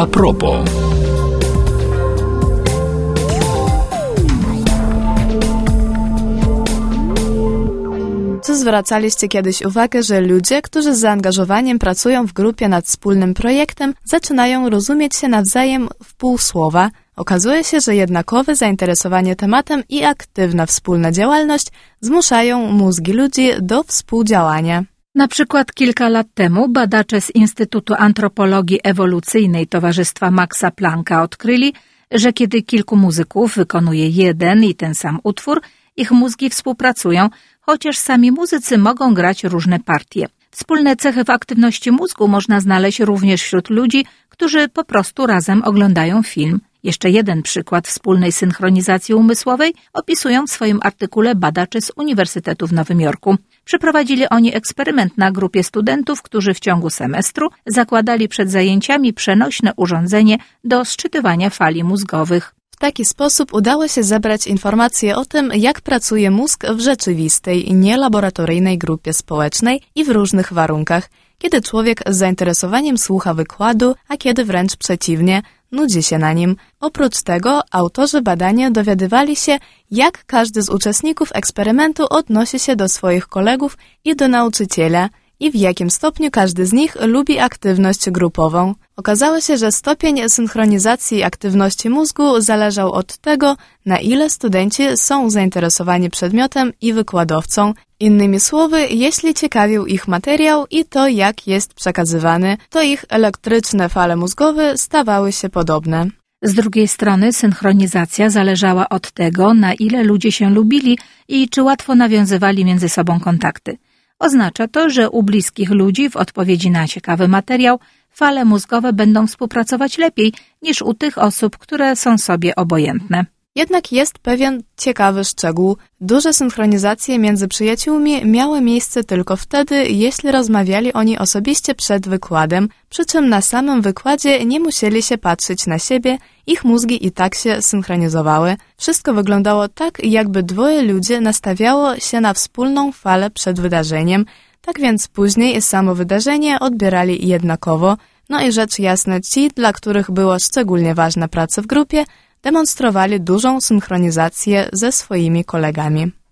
A propos. Czy zwracaliście kiedyś uwagę, że ludzie, którzy z zaangażowaniem pracują w grupie nad wspólnym projektem, zaczynają rozumieć się nawzajem w półsłowa? Okazuje się, że jednakowe zainteresowanie tematem i aktywna wspólna działalność zmuszają mózgi ludzi do współdziałania. Na przykład kilka lat temu badacze z Instytutu Antropologii Ewolucyjnej Towarzystwa Maxa Plancka odkryli, że kiedy kilku muzyków wykonuje jeden i ten sam utwór, ich mózgi współpracują, chociaż sami muzycy mogą grać różne partie. Wspólne cechy w aktywności mózgu można znaleźć również wśród ludzi, którzy po prostu razem oglądają film. Jeszcze jeden przykład wspólnej synchronizacji umysłowej opisują w swoim artykule badacze z Uniwersytetu w Nowym Jorku. Przeprowadzili oni eksperyment na grupie studentów, którzy w ciągu semestru zakładali przed zajęciami przenośne urządzenie do sczytywania fali mózgowych. W taki sposób udało się zebrać informacje o tym, jak pracuje mózg w rzeczywistej, nielaboratoryjnej grupie społecznej i w różnych warunkach, kiedy człowiek z zainteresowaniem słucha wykładu, a kiedy wręcz przeciwnie, nudzi się na nim. Oprócz tego autorzy badania dowiadywali się, jak każdy z uczestników eksperymentu odnosi się do swoich kolegów i do nauczyciela i w jakim stopniu każdy z nich lubi aktywność grupową. Okazało się, że stopień synchronizacji aktywności mózgu zależał od tego, na ile studenci są zainteresowani przedmiotem i wykładowcą. Innymi słowy, jeśli ciekawił ich materiał i to, jak jest przekazywany, to ich elektryczne fale mózgowe stawały się podobne. Z drugiej strony synchronizacja zależała od tego, na ile ludzie się lubili i czy łatwo nawiązywali między sobą kontakty. Oznacza to, że u bliskich ludzi w odpowiedzi na ciekawy materiał fale mózgowe będą współpracować lepiej niż u tych osób, które są sobie obojętne. Jednak jest pewien ciekawy szczegół. Duże synchronizacje między przyjaciółmi miały miejsce tylko wtedy, jeśli rozmawiali oni osobiście przed wykładem, przy czym na samym wykładzie nie musieli się patrzeć na siebie, ich mózgi i tak się synchronizowały. Wszystko wyglądało tak, jakby dwoje ludzi nastawiało się na wspólną falę przed wydarzeniem, tak więc później samo wydarzenie odbierali jednakowo. No i rzecz jasna, ci, dla których było szczególnie ważna praca w grupie, demonstrowali dużą synchronizację ze swoimi kolegami.